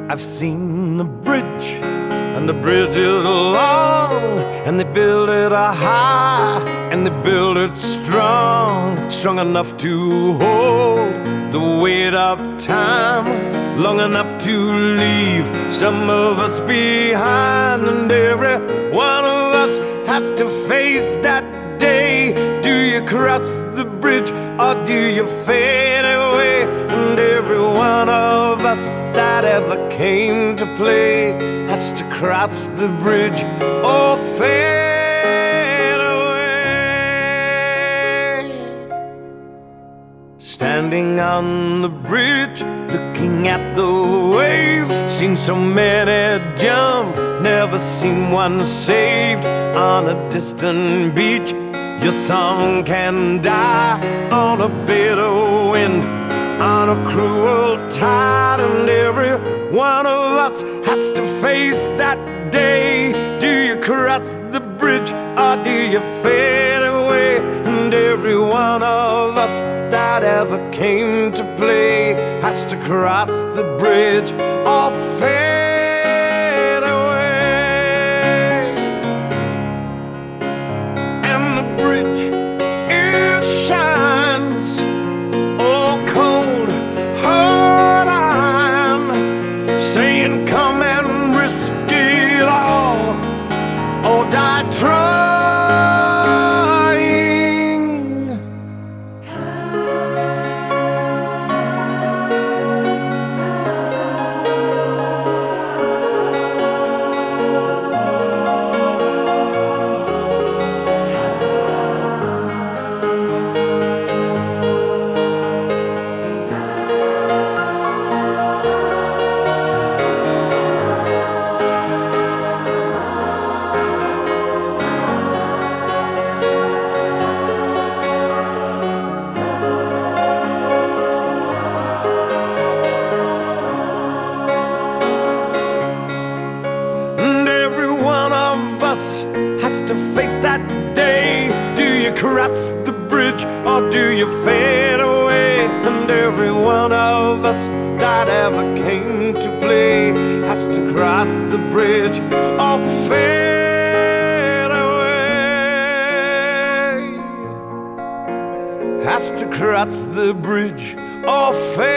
I've seen the bridge, and the bridge is long, and they build it high, and they build it strong, strong enough to hold the weight of time, long enough to leave some of us behind. And every one of us has to face that day. Do you cross the bridge or do you fade away? And every one of us that ever came to play has to cross the bridge or fade away. Standing on the bridge, looking at the waves, seen so many jump, never seen one saved. On a distant beach, your song can die on a bitter wind, on a cruel tide. And every one of us has to face that day. Do you cross the bridge or do you fade away? And every one of us that ever came to play has to cross the bridge or fade away. And the bridge, it shines, oh cold hard iron, saying come and risk it all or die trying. Has to face that day. Do you cross the bridge or do you fade away? And every one of us that ever came to play has to cross the bridge or fade away. Has to cross the bridge or fade